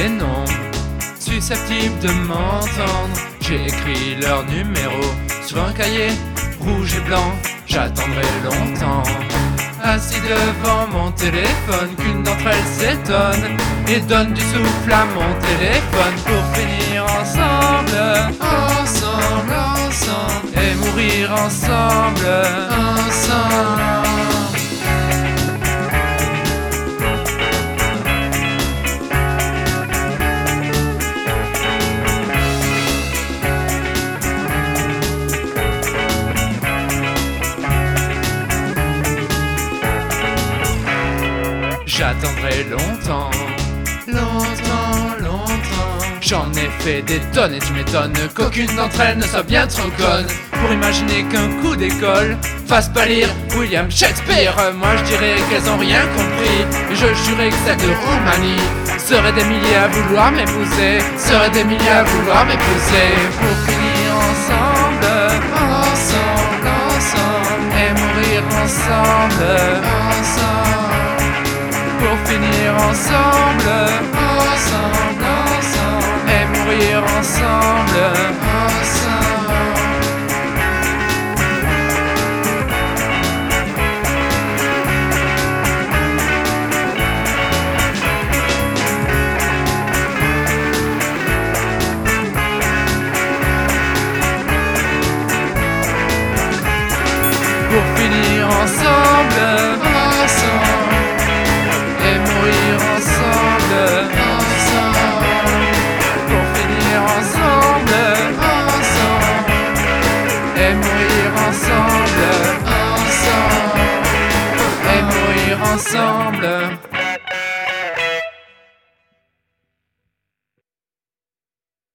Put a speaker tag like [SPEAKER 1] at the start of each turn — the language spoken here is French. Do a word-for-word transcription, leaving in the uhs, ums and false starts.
[SPEAKER 1] des noms susceptibles de m'entendre. J'ai écrit leur numéro sur un cahier rouge et blanc. J'attendrai longtemps, assis devant mon téléphone, qu'une d'entre elles s'étonne et donne du souffle à mon téléphone pour finir ensemble, ensemble, ensemble, et mourir ensemble, ensemble. J'attendrai longtemps, longtemps, longtemps. J'en ai fait des tonnes et tu m'étonnes qu'aucune d'entre elles ne soit bien trop conne pour imaginer qu'un coup d'école fasse pâlir William Shakespeare. Moi je dirais qu'elles ont rien compris, et je jurais que celles de Roumanie seraient des milliers à vouloir m'épouser, seraient des milliers à vouloir m'épouser, pour finir ensemble, ensemble, ensemble, et mourir ensemble, ensemble. Pour finir ensemble, ensemble, ensemble, et mourir ensemble, ensemble. Pour finir ensemble, ensemble, et mourir ensemble, ensemble. Pour finir ensemble, ensemble, et mourir ensemble, ensemble, et mourir ensemble.